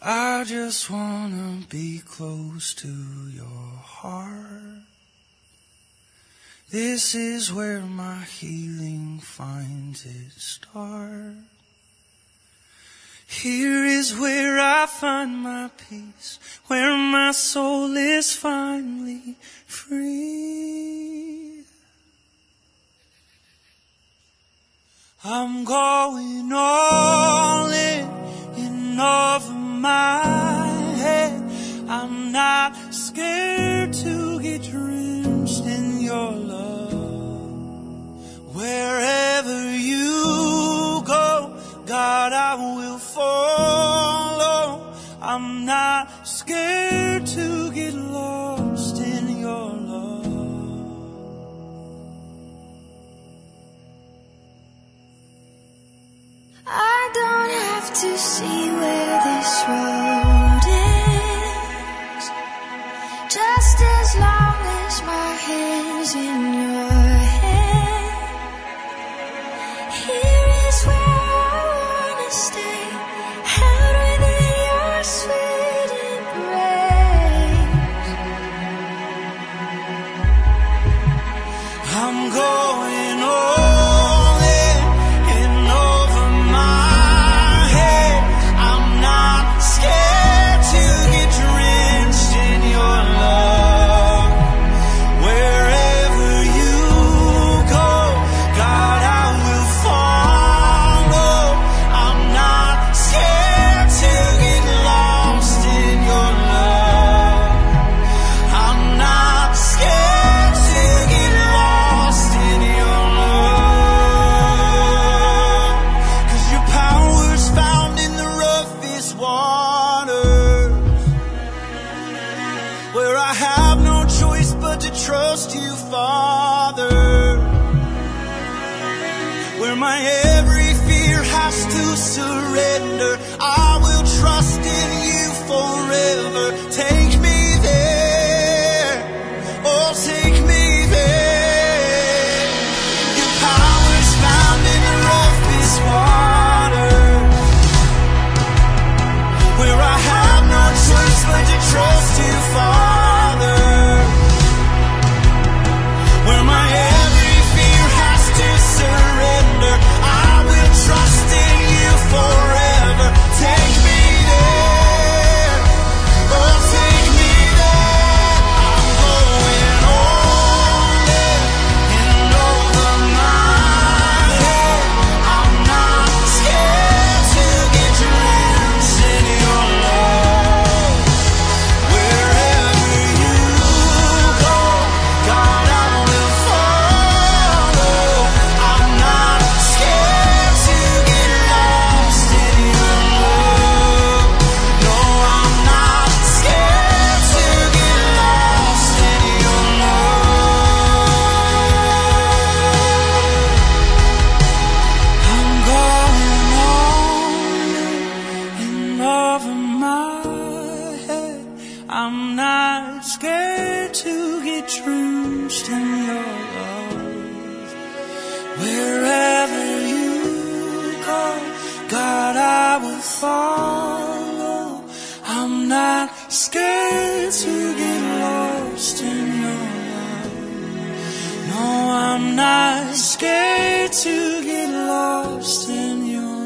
I just wanna be close to your heart. This is where my healing finds its start. Here is where I find my peace, where my soul is finally free. I'm going all in over my head. I'm not scared to get drenched in your love. Wherever you go, God, I will follow. I'm not scared to get lost in your love. I don't have to see where this road ends, just as long as my hand's in your hand. Here is where I wanna stay, held within your sweet embrace. I'm going all in over my head. I'm not scared to get drenched in your love. Wherever you go, God, I will follow. I'm not scared to get lost in your love. I'm not scared to get lost in your love. 'Cause your power's found in the roughest waters, where I have no choice but to trust you, Father. Where my every fear has to surrender, I will trust in you forever. Take me there, oh take me there. Your power is found in the roughest water, where I have no choice but to trust you, Father. Where my every fear has to surrender, I will trust in you forever. Take me there, oh take me there. I'm going all in over my head. I'm not scared to get drenched in your love. Wherever you go, God, I will follow. I'm not scared to get lost in your love. No, I'm not scared to get lost in your love. I'm going all in over my head. I'm not scared to get drenched in your love. Wherever you go, God, I will follow. I'm not scared to get lost in your love. No, I'm not scared to get lost in your